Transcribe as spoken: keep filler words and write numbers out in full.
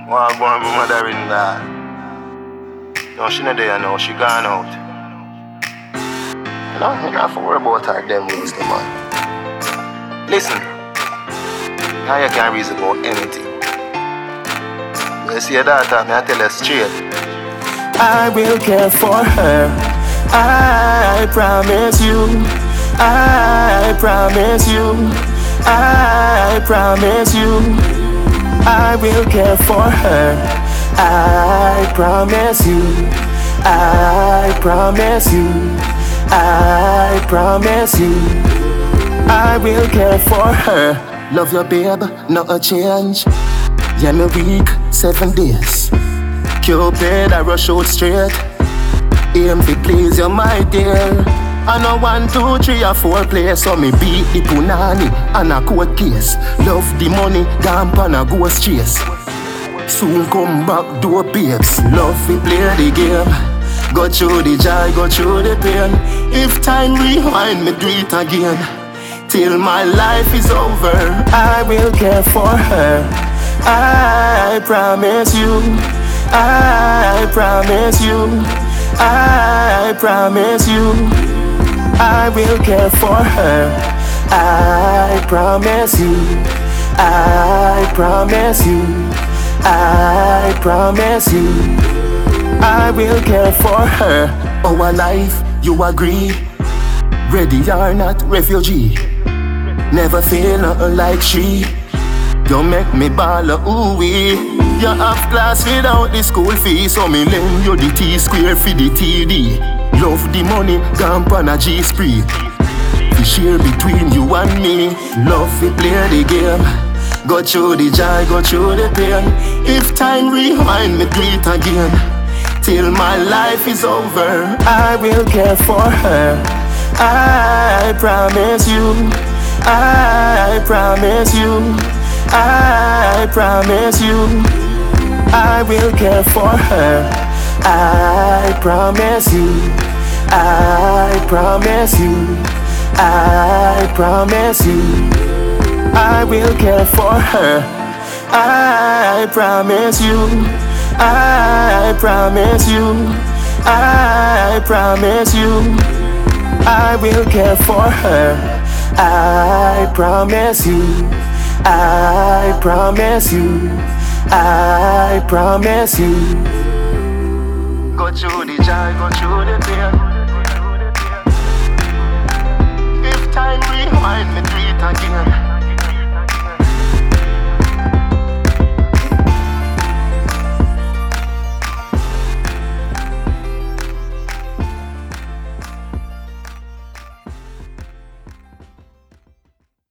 Well, I go and be mother-in-law. No, she not there now, she gone out. You know, you don't have to worry about her them ways, the man. Listen, now you can't reason about anything. You see your daughter, me I tell her straight. I will care for her, I promise you. I promise you, I promise you. I will care for her, I promise you. I promise you, I promise you. I will care for her. Love your babe, not a change. Yeah, me week, seven days. Cupid, I rush out straight. Aim to please you, my dear. I know one, two, three or four players. So me beat the punani and a court case. Love the money, gone pan a ghost chase. Soon come back, door babes. Love to play the game. Go through the joy, go through the pain. If time rewind, me do it again. Till my life is over, I will care for her. I promise you, I promise you, I promise you. I will care for her, I promise you, I promise you, I promise you. I will care for her. Our life, you agree? Ready or not, refugee. Never feel nothing like she. You make me ball a ooh-wee. You have class without the school fee, so me lend you the T-square for the T D. Love the money, gone pan a G-spree. We share between you and me. Love we play the game. Go through the joy, go through the pain. If time rewind, me do it again. Till my life is over, I will care for her. I promise you, I promise you, I promise you. I will care for her, I promise you, I promise you, I promise you. I will care for her, I promise you, I promise you, I promise you. I will care for her, I promise you, I promise you, I promise you. Go through the joy, go through the pain. If time rewind, me do it again.